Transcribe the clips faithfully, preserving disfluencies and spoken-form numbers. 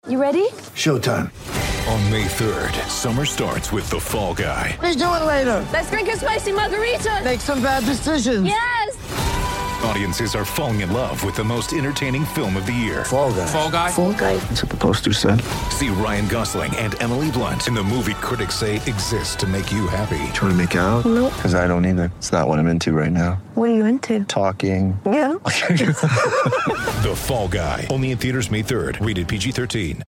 You ready? Showtime. On May third, summer starts with The Fall Guy. Let's do it later. Let's drink a spicy margarita. Make some bad decisions. Yes. Audiences are falling in love with the most entertaining film of the year. Fall Guy. Fall Guy? Fall Guy. That's what the poster said. See Ryan Gosling and Emily Blunt in the movie critics say exists to make you happy. Trying to make it out? Nope. Because I don't either. It's not what I'm into right now. What are you into? Talking. Yeah. The Fall Guy. Only in theaters May third. Rated P G thirteen.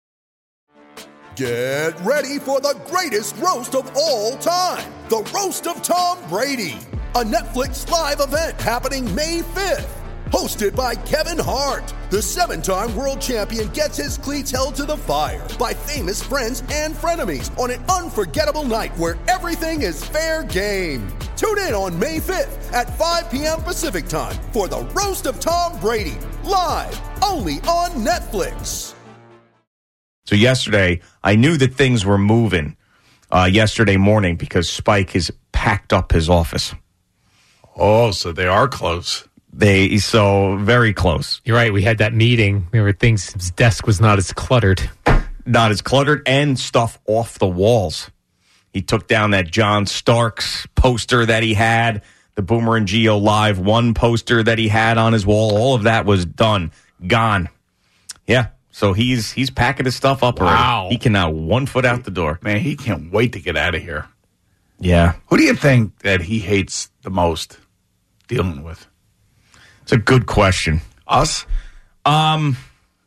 Get ready for the greatest roast of all time. The Roast of Tom Brady. A Netflix live event happening May fifth. Hosted by Kevin Hart. The seven-time world champion gets his cleats held to the fire by famous friends and frenemies on an unforgettable night where everything is fair game. Tune in on May fifth at five p.m. Pacific time for the Roast of Tom Brady. Live only on Netflix. So yesterday, I knew that things were moving uh, yesterday morning because Spike has packed up his office. Oh, so they are close. They so very close. You're right. We had that meeting. There were things. His desk was not as cluttered. Not as cluttered and stuff off the walls. He took down that John Starks poster that he had, the Boomer and Geo Live one poster that he had on his wall. All of that was done, gone. Yeah. So he's he's packing his stuff up already. Wow. He can now one foot out the door. Man, he can't wait to get out of here. Yeah. Who do you think that he hates the most dealing with? It's a good question. Us? Um,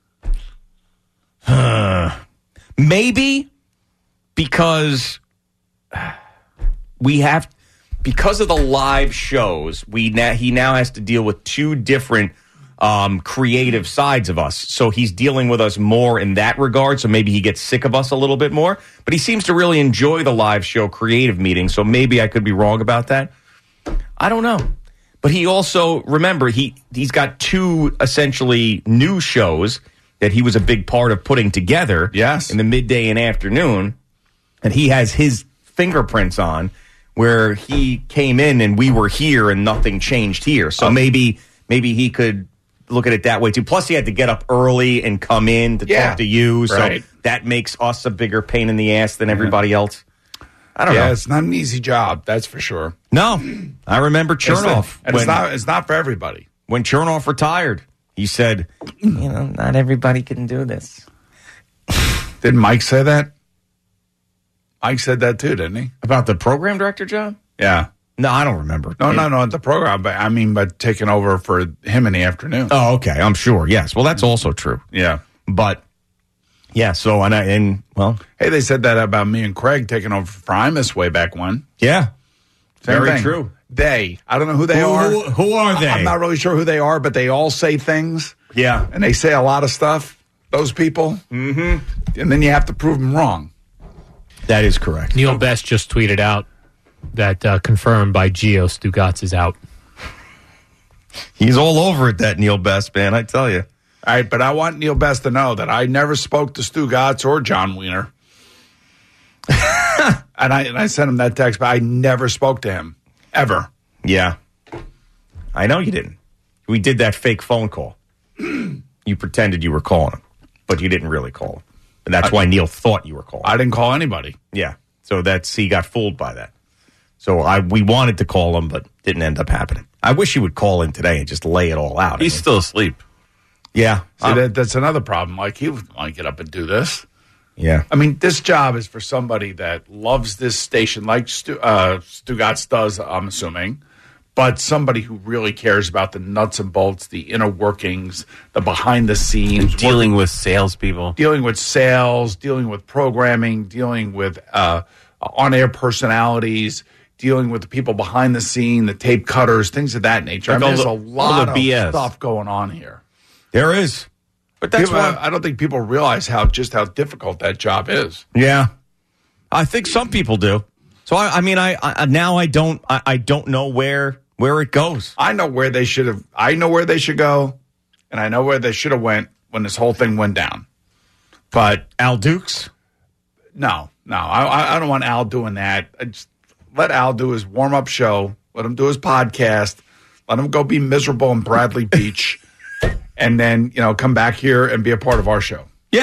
uh, maybe because we have, because of the live shows, we now, he now has to deal with two different um, creative sides of us. So he's dealing with us more in that regard. So maybe he gets sick of us a little bit more. But he seems to really enjoy the live show creative meetings. So maybe I could be wrong about that. I don't know. But he also, remember, he, he's got two essentially new shows that he was a big part of putting together. Yes. In the midday and afternoon. And he has his fingerprints on where he came in and we were here and nothing changed here. So um, maybe maybe he could look at it that way too. Plus he had to get up early and come in to yeah, talk to you. So right. that makes us a bigger pain in the ass than everybody else. I don't yeah, know. Yeah, it's not an easy job, that's for sure. No. I remember Chernoff. And when, it's not it's not for everybody. When Chernoff retired, he said, you know, not everybody can do this. Didn't Mike say that? Mike said that too, didn't he? About the program director job? Yeah. No, I don't remember. No, no, no, the program, but I mean, but taking over for him in the afternoon. Oh, okay. I'm sure. Yes. Well, that's also true. Yeah. But, yeah, so, and, I, and well. Hey, they said that about me and Craig taking over for Imus way back when. Yeah. Same Very thing. true. They. I don't know who they who, are. Who, who are they? I'm not really sure who they are, but they all say things. Yeah. And they say a lot of stuff, those people. Mm-hmm. And then you have to prove them wrong. That is correct. Neil Best just tweeted out that uh, confirmed by Gio Stugotz is out. He's all over it, that Neil Best, man, I tell you. All right, but I want Neil Best to know that I never spoke to Stugotz or John Wiener. and, I, and I sent him that text, but I never spoke to him, ever. Yeah. I know you didn't. We did that fake phone call. You pretended you were calling him, but you didn't really call him. And that's I, why Neil thought you were calling him. I didn't call anybody. Yeah. So that's, he got fooled by that. So I we wanted to call him, but didn't end up happening. I wish he would call in today and just lay it all out. He's I mean, still asleep. Yeah. See, um, that, that's another problem. Like, he would want to get up and do this. Yeah. I mean, this job is for somebody that loves this station, like Stu, uh, Stugotz does, I'm assuming, but somebody who really cares about the nuts and bolts, the inner workings, the behind the scenes. And dealing with salespeople. Dealing with sales, dealing with programming, dealing with uh, on-air personalities, dealing with the people behind the scene, the tape cutters, things of that nature. Like I mean, there's the, a lot of B S stuff going on here. There is. But that's people, why I don't think people realize how just how difficult that job is. Yeah. I think some people do. So, I, I mean, I, I now I don't I, I don't know where where it goes. I know where they should have. I know where they should go, and I know where they should have went when this whole thing went down. But Al Dukes? No, no. I, I don't want Al doing that. I just let Al do his warm-up show. Let him do his podcast. Let him go be miserable in Bradley Beach. And then, you know, come back here and be a part of our show. Yeah.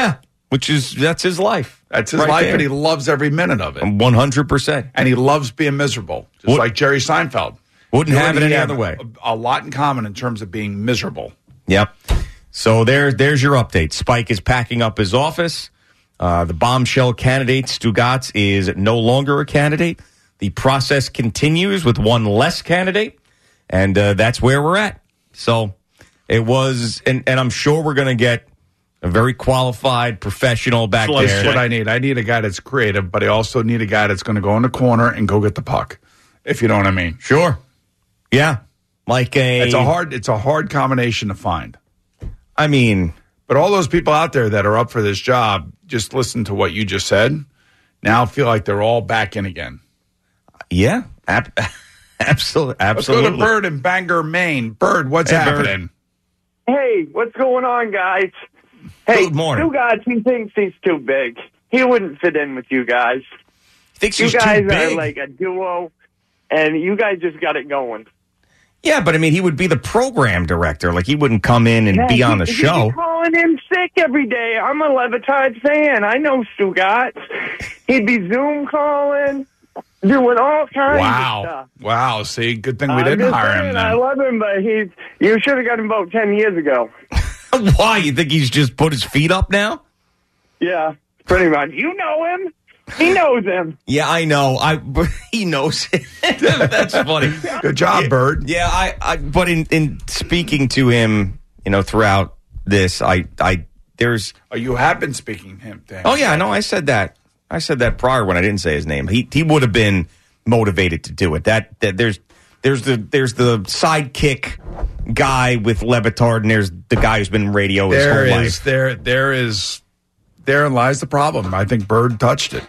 which is that's his life. That's his right life, there. and he loves every minute of it. one hundred percent. And he loves being miserable, just What- like Jerry Seinfeld. Wouldn't You have and it he any have other way. A, a lot in common in terms of being miserable. Yep. So there, there's your update. Spike is packing up his office. Uh, the bombshell candidate, Stugatz, is no longer a candidate. The process continues with one less candidate, and uh, that's where we're at. So it was, and, and I'm sure we're going to get a very qualified professional back That's there. what I need. I need a guy that's creative, but I also need a guy that's going to go in the corner and go get the puck, if you know what I mean. Sure. Yeah. Like a. It's a hard. It's a hard combination to find. I mean, but all those people out there that are up for this job, just listen to what you just said. Now feel like they're all back in again. Yeah, ab- absolutely, absolutely. Let's go to Bird in Bangor, Maine. Bird, what's Hey, happening? Hey, what's going on, guys? Hey, Good morning. Stu Gatz, he thinks he's too big. He wouldn't fit in with you guys. Thinks you he's too guys are big? like a duo, and you guys just got it going. Yeah, but I mean, he would be the program director. Like, he wouldn't come in and Yeah, be on he- the he'd show. be calling in sick every day. I'm a Levitard fan. I know Stu Gatz. He'd be Zoom calling, doing all kinds of Wow. stuff. Wow. See, good thing we I'm didn't just hire saying, him I then. love him, but he's. You should have got him about ten years ago. Why? You think he's just put his feet up now? Yeah, pretty much. You know him. He knows him. Yeah, I know. I he knows it. That's funny. Good job, Yeah, Bird. Yeah, I, I but in, in speaking to him, you know, throughout this, I I there's Oh, you have been speaking him. To him. Oh yeah, no, I said that. I said that prior when I didn't say his name. He he would have been motivated to do it. That that there's there's the there's the sidekick guy with Levitard, and there's the guy who's been in radio his There whole is life. there there is therein lies the problem. I think Bird touched it.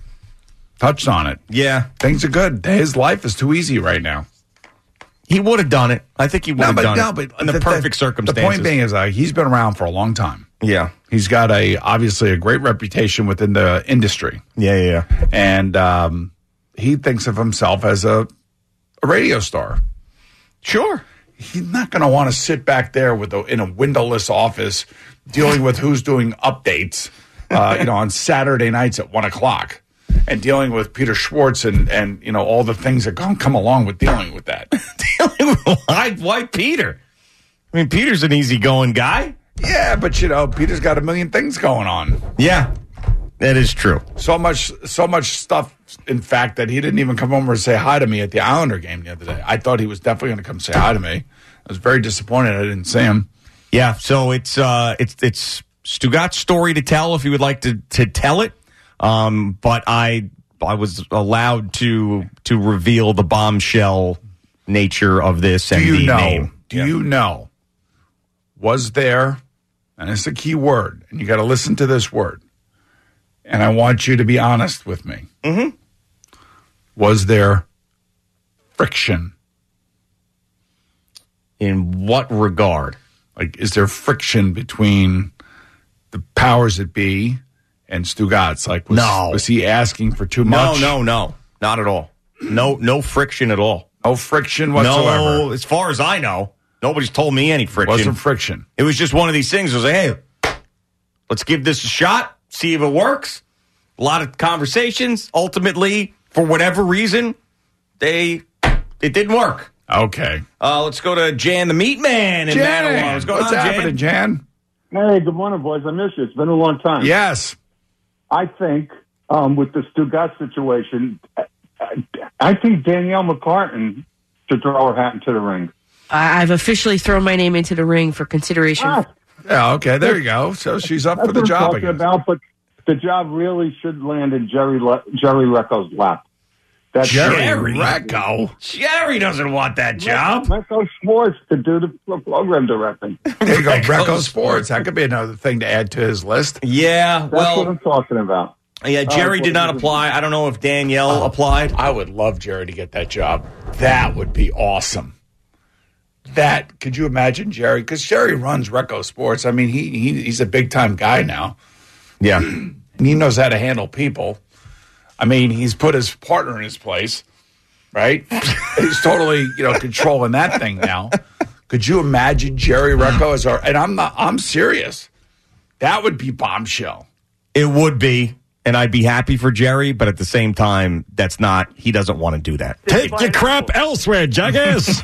Touched on it. Yeah, Things are good. His life is too easy right now. he would have done it. I think he would No, have but done no, it but in the, perfect circumstances. The point being is, uh, he's been around for a long time. yeah, He's got a obviously a great reputation within the industry, yeah, yeah, yeah. and um, he thinks of himself as a a radio star. Sure. He's not going to want to sit back there with a, in a windowless office dealing with who's doing updates, uh, you know, on Saturday nights at one o'clock, and dealing with Peter Schwartz and and you know all the things that come come along with dealing with that. Dealing with why, why Peter? I mean, Peter's an easygoing guy. Yeah, but you know, Peter's got a million things going on. Yeah, that is true. So much, so much stuff. In fact, that he didn't even come over and say hi to me at the Islander game the other day. I thought he was definitely going to come say hi to me. I was very disappointed I didn't see him. Yeah, so it's uh, it's it's Stugat's story to tell if you would like to to tell it. Um, but I I was allowed to to reveal the bombshell nature of this and Do you the know? name. Do you know? Was there? And it's a key word, and you got to listen to this word. And I want you to be honest with me. Mm-hmm. Was there friction? In what regard? Like, is there friction between the powers that be and Stugatz? Like, was, No. was he asking for too No, much? no, no, not at all. No, no friction at all. No friction whatsoever. No, as far as I know, nobody's told me any friction. Wasn't friction. It was just one of these things. It was like, hey, let's give this a shot, see if it works. A lot of conversations. Ultimately, for whatever reason, they it didn't work. Okay. Uh, let's go to Jan the Meat Man in Mattawa. What's going What's on, happening, Jan? Hey, good morning, boys. I miss you. It's been a long time. Yes. I think um, with the Stugatz situation, I, I think Danielle McCartan should throw her hat into the ring. I- I've officially thrown my name into the ring for consideration. Ah, Yeah, okay, there you go. So she's up that's for the what I'm job talking again. about, but the job really should land in Jerry Le- Jerry Recco's lap. That's Jerry Recco. Jerry doesn't want that job. Recco Sports to do the program directing. There you go, Recco Sports. That could be another thing to add to his list. Yeah, That's what well, I'm talking about. yeah, Jerry Uh, did not apply. I don't know if Danielle applied. I would love Jerry to get that job. That would be awesome. That could you imagine, Jerry? Because Jerry runs Recco Sports. I mean, he, he he's a big time guy now, Yeah. and he knows how to handle people. I mean, he's put his partner in his place, right? He's totally you know controlling that thing now. Could you imagine Jerry Recco as our? And I'm not. I'm serious. That would be bombshell. It would be, and I'd be happy for Jerry, but at the same time, that's not, he doesn't want to do that. Take your crap elsewhere, jackass.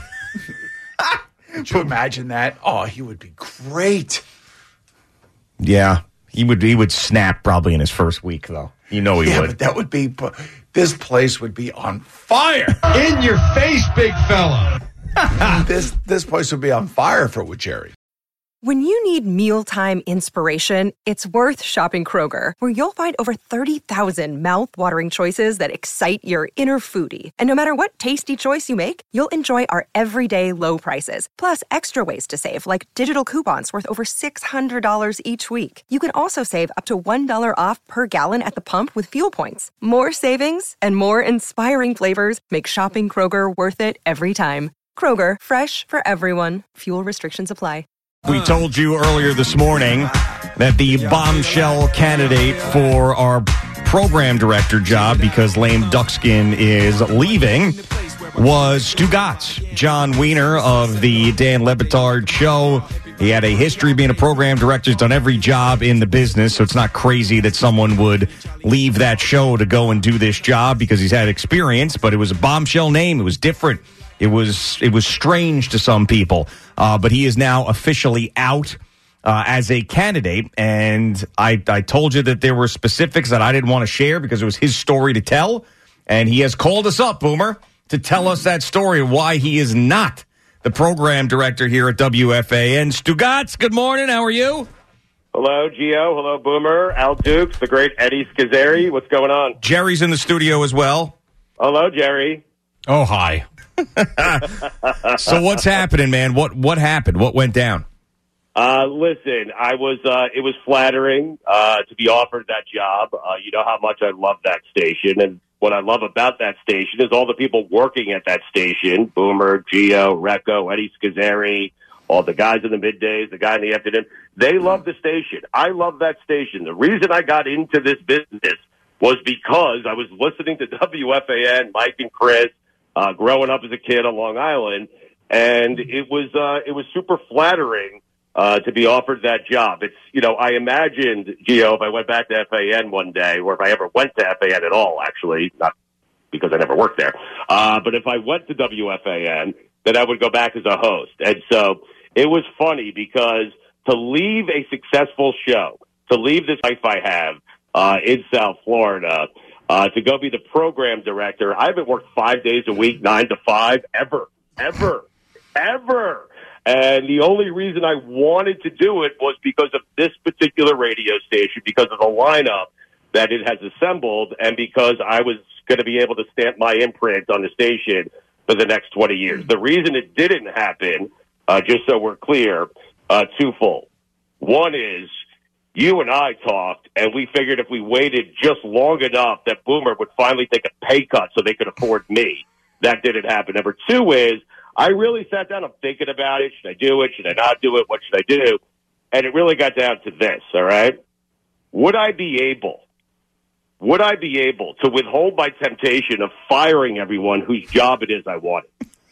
Could you imagine that? Oh, he would be great. Yeah, he would He would snap probably in his first week, though. You know he yeah, would. But that would be, this place would be on fire. In your face, big fella. this this place would be on fire for with Jerry. When you need mealtime inspiration, it's worth shopping Kroger, where you'll find over thirty thousand mouth-watering choices that excite your inner foodie. And no matter what tasty choice you make, you'll enjoy our everyday low prices, plus extra ways to save, like digital coupons worth over six hundred dollars each week. You can also save up to one dollar off per gallon at the pump with fuel points. More savings and more inspiring flavors make shopping Kroger worth it every time. Kroger, fresh for everyone. Fuel restrictions apply. We told you earlier this morning that the bombshell candidate for our program director job, because Lame Duckskin is leaving, was Stu Gatz, John Wiener of the Dan Le Batard Show. He had a history being a program director. He's done every job in the business, so it's not crazy that someone would leave that show to go and do this job because he's had experience, but it was a bombshell name. It was different. It was it was strange to some people, uh, but he is now officially out uh, as a candidate. And I, I told you that there were specifics that I didn't want to share because it was his story to tell. And he has called us up, Boomer, to tell us that story and why he is not the program director here at W F A N. Stu Gatz, good morning. How are you? Hello, Gio. Hello, Boomer. Al Dukes, the great Eddie Schizzeri. What's going on? Jerry's in the studio as well. Hello, Jerry. Oh, hi. So what's happening, man? What what happened? What went down? Uh, listen, I was. Uh, it was flattering uh, to be offered that job. Uh, you know how much I love that station, and what I love about that station is all the people working at that station: Boomer, Gio, Recco, Eddie Schizzeri, all the guys in the middays, the guy in the afternoon. They love the station. I love that station. The reason I got into this business was because I was listening to W F A N, Mike and Chris. Uh, growing up as a kid on Long Island, and it was uh, it was super flattering uh, to be offered that job. It's you know I imagined, Gio, if I went back to F A N one day, or if I ever went to F A N at all, actually, not because I never worked there, uh, but if I went to W F A N, then I would go back as a host. And so it was funny because to leave a successful show, to leave this life I have uh, in South Florida. Uh, to go be the program director. I haven't worked five days a week, nine to five, ever, ever, ever. And the only reason I wanted to do it was because of this particular radio station, because of the lineup that it has assembled, and because I was going to be able to stamp my imprint on the station for the next twenty years. The reason it didn't happen, uh, just so we're clear, uh, twofold. One is, you and I talked, and we figured if we waited just long enough that Boomer would finally take a pay cut so they could afford me. That didn't happen. Number two is, I really sat down, I'm thinking about it. Should I do it? Should I not do it? What should I do? And it really got down to this, all right? Would I be able, would I be able to withhold my temptation of firing everyone whose job it is I wanted?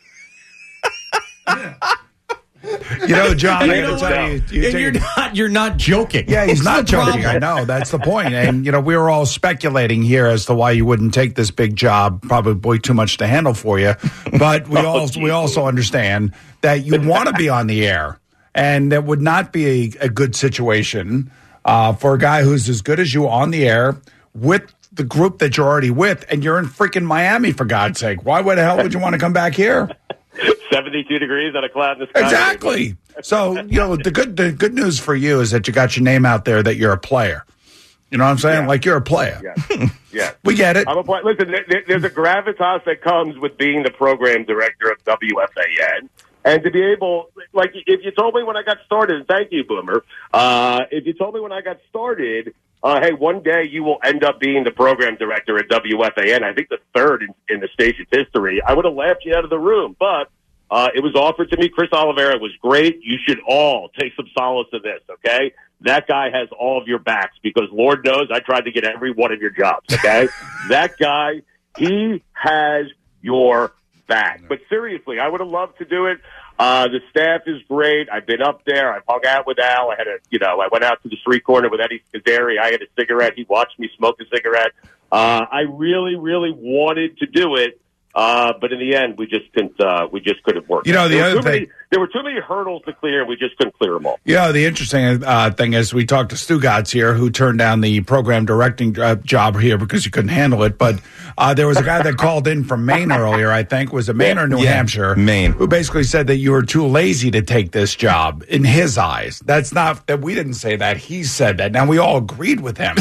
You know, John, I you know got to tell you, you and you're not you're not joking. Yeah, he's What's not the joking. problem? I know. That's the point. And, you know, we were all speculating here as to why you wouldn't take this big job, probably too much to handle for you. But we, Oh, also, we also understand that you want to be on the air. And that would not be a, a good situation uh, for a guy who's as good as you on the air with the group that you're already with. And you're in freaking Miami, for God's sake. Why the hell would you want to come back here? seventy-two degrees on a cloud in the sky. Exactly. So, you know, the good the good news for you is that you got your name out there that you're a player. You know what I'm saying? Yeah. Like you're a player. Yeah. Yeah. We get it. I'm a player. Listen, there, there's a gravitas that comes with being the program director of W F A N. And to be able, like, if you told me when I got started, and thank you, Boomer, uh, if you told me when I got started, uh, hey, one day you will end up being the program director at W F A N, I think the third in, in the station's history, I would have laughed you out of the room. But uh, it was offered to me. Chris Oliveira was great. You should all take some solace in this, okay? That guy has all of your backs because Lord knows I tried to get every one of your jobs, okay? That guy, he has your back. But seriously, I would have loved to do it. Uh, the staff is great. I've been up there. I've hung out with Al. I had a, you know, I went out to the street corner with Eddie Scazzeri. I had a cigarette. He watched me smoke a cigarette. Uh, I really, really wanted to do it. Uh, but in the end, we just couldn't, uh, we just couldn't work. You know, the there other were too thing- many, there were too many hurdles to clear, and we just couldn't clear them all. You know, the interesting uh, thing is we talked to Stugatz here, who turned down the program directing uh, job here because he couldn't handle it. But uh, there was a guy that called in from Maine earlier, I think. Was it Maine or New Yeah, Hampshire? Maine. Who basically said that you were too lazy to take this job in his eyes. That's not that we didn't say that. He said that. Now, we all agreed with him.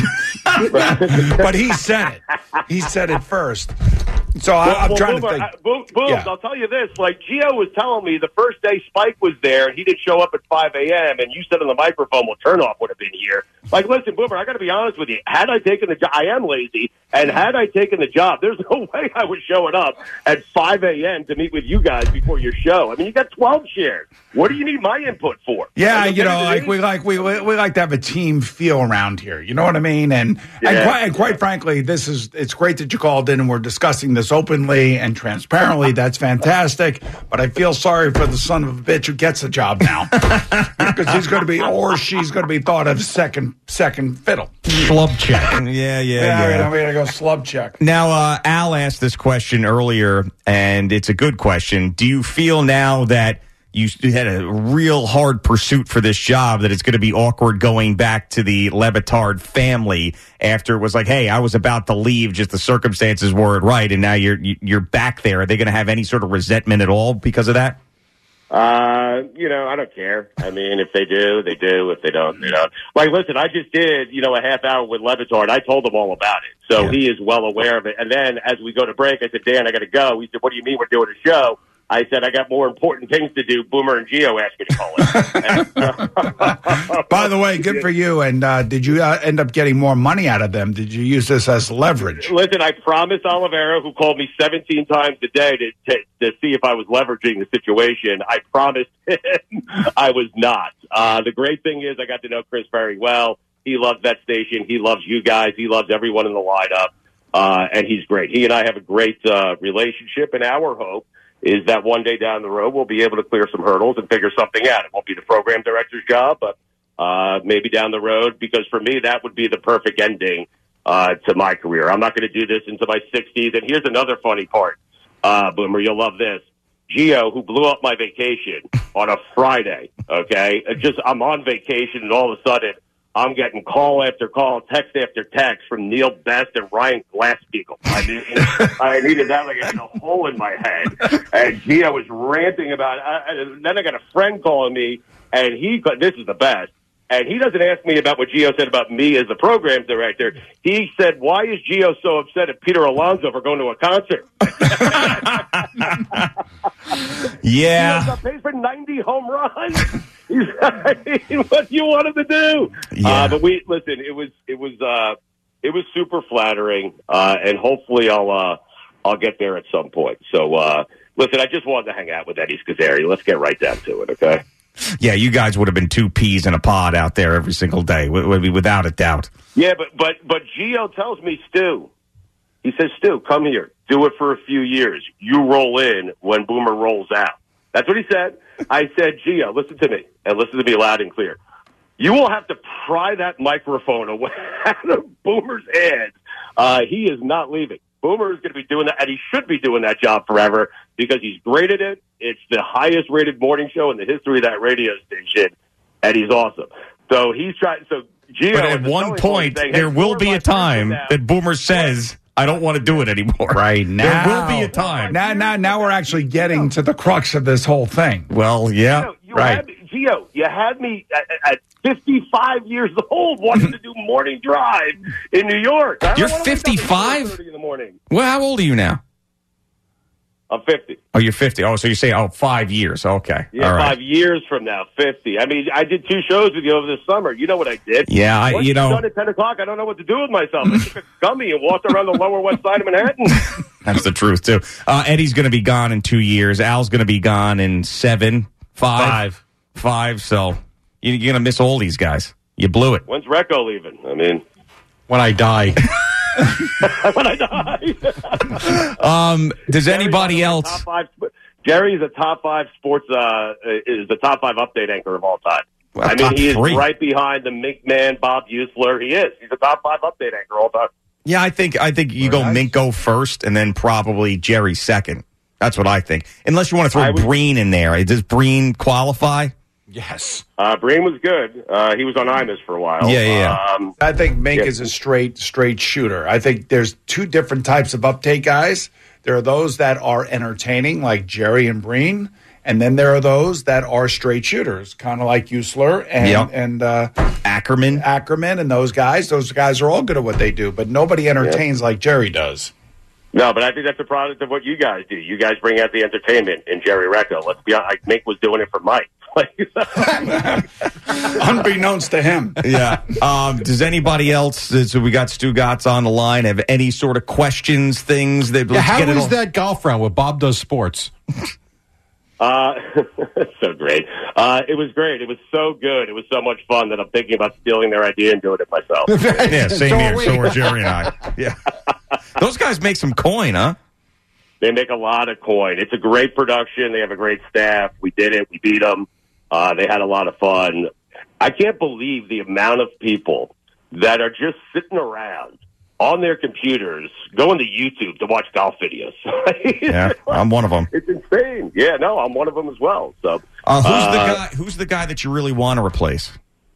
But he said it. He said it first. So I, Well, I'm well, trying Boomer, to think. I, Boom, Boom, Yeah. I'll tell you this. Like, Gio was telling me the first day Spike was there, and he didn't show up at five a.m., and you said on the microphone, well, Turnoff would have been here. Like, listen, Boomer, I got to be honest with you. Had I taken the job, I am lazy, and had I taken the job, there's no way I was showing up at five a.m. to meet with you guys before your show. I mean, you got twelve shares. What do you need my input for? Yeah, Like, you know, okay, like we like we we we like to have a team feel around here. You know what I mean? And and, Yeah. quite, and quite frankly, this is it's great that you called in and we're discussing this openly and transparently. That's fantastic. But I feel sorry for the son of a bitch who gets the job now because he's going to be or she's going to be thought of second second fiddle. Schlub check. Yeah, yeah, Yeah, yeah. I'm going to go slub check. Now, uh, Al asked this question earlier, and it's a good question. Do you feel now that you had a real hard pursuit for this job that it's going to be awkward going back to the Levitard family after it was like, hey, I was about to leave, just the circumstances weren't right, and now you're you're back there? Are they going to have any sort of resentment at all because of that? Uh, you know, I don't care. I mean, if they do, they do. If they don't, they don't. Like, listen, I just did, you know, a half hour with Levitard. I told him all about it. So Yeah. he is well aware of it. And then as we go to break, I said, Dan, I got to go. He said, what do you mean we're doing a show? I said, I got more important things to do. Boomer and Gio asked me to call it. By the way, good for you. And uh, did you uh, end up getting more money out of them? Did you use this as leverage? Listen, I promised Oliveira, who called me seventeen times a day to, to, to see if I was leveraging the situation. I promised him I was not. Uh, the great thing is I got to know Chris very well. He loves that station. He loves you guys. He loves everyone in the lineup. Uh, and he's great. He and I have a great uh, relationship, and our hope is that one day down the road we'll be able to clear some hurdles and figure something out. It won't be the program director's job, but uh, maybe down the road, because for me that would be the perfect ending uh, to my career. I'm not going to do this into my sixties. And here's another funny part, uh, Boomer, you'll love this. Gio, who blew up my vacation on a Friday, okay? It just I'm on vacation, and all of a sudden I'm getting call after call, text after text from Neil Best and Ryan Glass-Steagall. I mean, I needed that like in a hole in my head. And Gio was ranting about it. I, and then I got a friend calling me, and he, this is the best, and he doesn't ask me about what Gio said about me as the program director. He said, why is Gio so upset at Peter Alonso for going to a concert? Yeah. Gio got paid for ninety home runs. I mean, what do you want him to do? Yeah. Uh, but we listen. It was it was uh, it was super flattering, uh, and hopefully I'll uh, I'll get there at some point. So uh, listen, I just wanted to hang out with Eddie Scazzeri. Let's get right down to it, okay? Yeah, you guys would have been two peas in a pod out there every single day, w- w- without a doubt. Yeah, but but but Gio tells me, Stu. He says, Stu, come here. Do it for a few years. You roll in when Boomer rolls out. That's what he said. I said, Gio, listen to me, and listen to me loud and clear. You will have to pry that microphone away out of Boomer's hands. Uh, he is not leaving. Boomer is going to be doing that, and he should be doing that job forever because he's great at it. It's the highest-rated morning show in the history of that radio station, and he's awesome. So he's trying. So Gio, But at one point, saying, there hey, will four be a months from time now- that Boomer says, I don't want to do it anymore. Right now. There will be a time. Now, now, now we're actually getting to the crux of this whole thing. Well, yeah. Gio, you right. had, Gio, you had me at, at fifty-five years old wanting to do morning drive in New York. I don't You're wanna wake up at fifty-five? four thirty in the morning. Well, how old are you now? I'm fifty. Oh, you're fifty. Oh, so you're saying, oh, five years. Okay. Yeah, All right. five years from now, fifty. I mean, I did two shows with you over the summer. You know what I did. Yeah, I- Once you it's know- done at ten o'clock, I don't know what to do with myself. I took a gummy and walked around the Lower West Side of Manhattan. That's the truth, too. Uh, Eddie's going to be gone in two years. Al's going to be gone in seven, five. Five. Five. So you- you're going to miss all these guys. You blew it. When's Recco leaving? I mean, When I die. when I die. Um, does Gary's anybody one of my else? top five- Jerry is a top five sports, uh, is the top five update anchor of all time. Well, I mean, top he is three. right behind the Mink Man, Bob Usler. He is. He's a top five update anchor all time. Yeah, I think I think you Very go nice. Minko first, and then probably Jerry second. That's what I think. Unless you want to throw I would- Breen in there. Does Breen qualify? Yes. Uh, Breen was good. Uh, he was on Imus for a while. Yeah, yeah. Um, I think Mink Yeah. is a straight, straight shooter. I think there's two different types of uptake guys. There are those that are entertaining, like Jerry and Breen, and then there are those that are straight shooters, kind of like Usler and Yep. and uh, Ackerman. Ackerman and those guys. Those guys are all good at what they do, but nobody entertains like Jerry does. no, but I think that's a product of what you guys do. You guys bring out the entertainment in Jerry Recco. Let's be honest. Like, Mink was doing it for Mike. Unbeknownst to him. Yeah. Um, does anybody else, so we got Stu Gatz on the line, have any sort of questions, things that Yeah, let's how get it was all- that golf round where Bob does sports? Uh, so great. Uh, it was great. It was so good. It was so much fun that I'm thinking about stealing their idea and doing it myself. Yeah, same So here. are we. So are Jerry and I. Yeah. Those guys make some coin, huh? They make a lot of coin. It's a great production. They have a great staff. We did it. We beat them. Uh, they had a lot of fun. I can't believe the amount of people that are just sitting around on their computers going to YouTube to watch golf videos. Yeah, I'm one of them. It's insane. Yeah, no, I'm one of them as well. So, Uh, who's uh, the guy? Who's the guy that you really want to replace?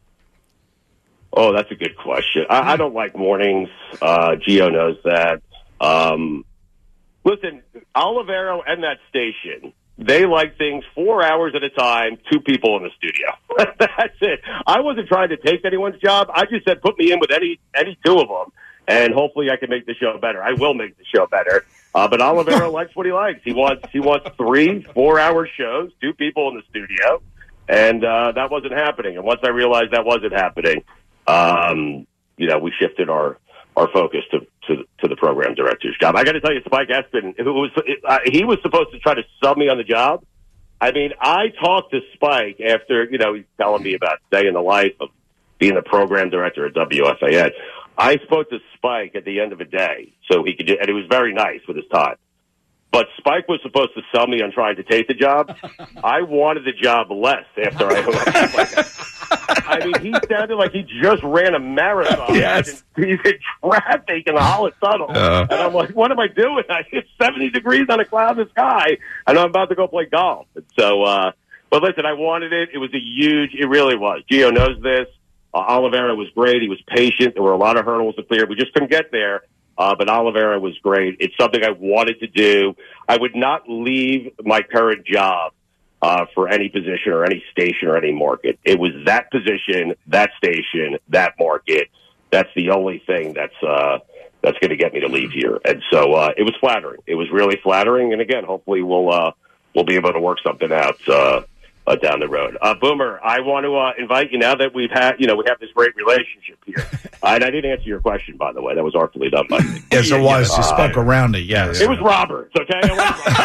Oh, that's a good question. I, I don't like mornings. Uh, Gio knows that. Um, listen, Olivero and that station, they like things four hours at a time, two people in the studio. That's it. I wasn't trying to take anyone's job. I just said put me in with any any two of them, and hopefully I can make the show better. I will make the show better. Uh, but Olivero likes what he likes. He wants he wants three four-hour shows, two people in the studio, and uh, that wasn't happening. And once I realized that wasn't happening, um, you know, we shifted our our focus to, to to the program director's job. I got to tell you, Spike Espen, who was uh, he was supposed to try to sub me on the job. I mean, I talked to Spike after, you know, he's telling me about day in the life of being the program director at W F A N. I spoke to Spike at the end of a day, so he could, and he was very nice with his time. But Spike was supposed to sell me on trying to take the job. I wanted the job less after I hung up. I mean, he sounded like he just ran a marathon. Yes. And he's in traffic in the Hollis Tunnel. Uh. And I'm like, what am I doing? I hit seventy degrees on a cloudless sky, and I'm about to go play golf. And so, uh, but listen, I wanted it. It was a huge, it really was. Gio knows this. Uh, Olivero was great. He was patient. There were a lot of hurdles to clear. We just couldn't get there. Uh, but Olivero was great. It's something I wanted to do. I would not leave my current job uh, for any position or any station or any market. It was that position, that station, that market. That's the only thing that's uh, that's going to get me to leave here. And so uh, it was flattering. It was really flattering. And again, hopefully we'll uh, we'll be able to work something out uh, uh, down the road. Uh, Boomer, I want to uh, invite you now that we've had, you know, we have this great relationship here. uh, and I didn't answer your question, by the way. That was artfully done by me. Yes, it was. You Uh, spoke around it, yes. It was Roberts, okay? It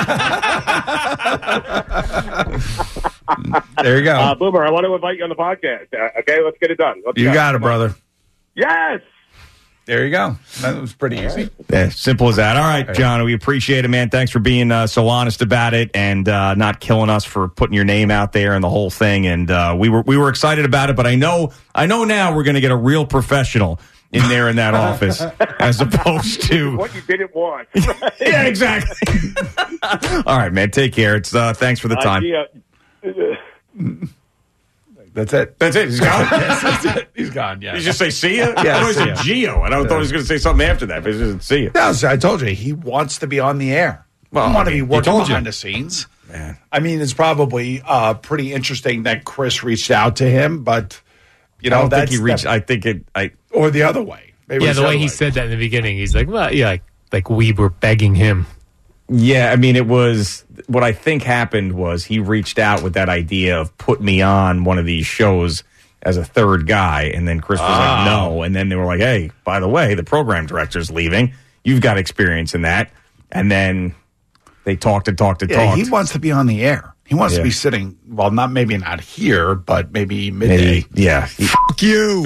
was There you go. Uh, Boomer, I want to invite you on the podcast. Uh, okay, let's get it done. Let's You go. got it, brother. Yes. There you go. That was pretty easy. Yeah, simple as that. All right, John, we appreciate it, man. Thanks for being uh, so honest about it and uh, not killing us for putting your name out there and the whole thing. And uh, we were we were excited about it, but I know I know now we're going to get a real professional in there in that office as opposed to What you didn't want. yeah, exactly. All right, man. Take care. It's uh, thanks for the Uh, time. Gia, That's it. That's it. He's gone. Yes, that's it. He's gone, yeah. Did you just say see ya? Yeah, I thought he said see ya. Gio, and I thought he was going to say something after that, but he said see ya. No, so I told you, he wants to be on the air. Well, He want I to be mean, he working told you. behind the scenes. Man. I mean, it's probably uh, pretty interesting that Chris reached out to him, but, you know, I don't think that's he reached. that- I think it. I or the other way. Maybe Yeah, it's the way other he said that in the beginning, he's like, well, yeah, like, like we were begging him. Yeah, I mean, it was what I think happened was he reached out with that idea of put me on one of these shows as a third guy, and then Chris was like, no, and then they were like, hey, by the way, the program director's leaving. You've got experience in that, and then they talked and talked and Yeah, talked. he wants to be on the air. He wants to Yeah. be sitting, well, not maybe not here, but maybe midday. Maybe, yeah. Fuck you.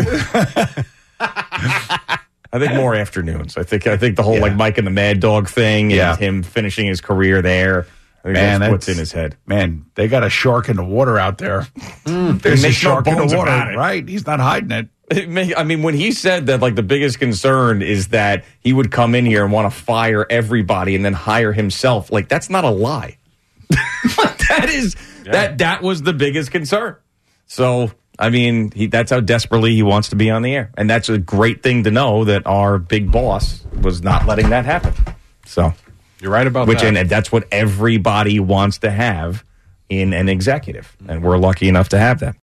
I think more afternoons. I think I think the whole Yeah. like Mike and the Mad Dog thing and Yeah. him finishing his career there. I think Man, that's what's that's- in his head. Man, they got a shark in the water out there. Mm, There's a makes no shark in bones the water, about it. right? He's not hiding it. It may, I mean, when he said that, like, the biggest concern is that he would come in here and want to fire everybody and then hire himself, like, that's not a lie. that is Yeah. that that was the biggest concern. So, I mean, he, that's how desperately he wants to be on the air, and that's a great thing to know that our big boss was not letting that happen. So, you're right about which, that. and that's what everybody wants to have in an executive, and we're lucky enough to have that.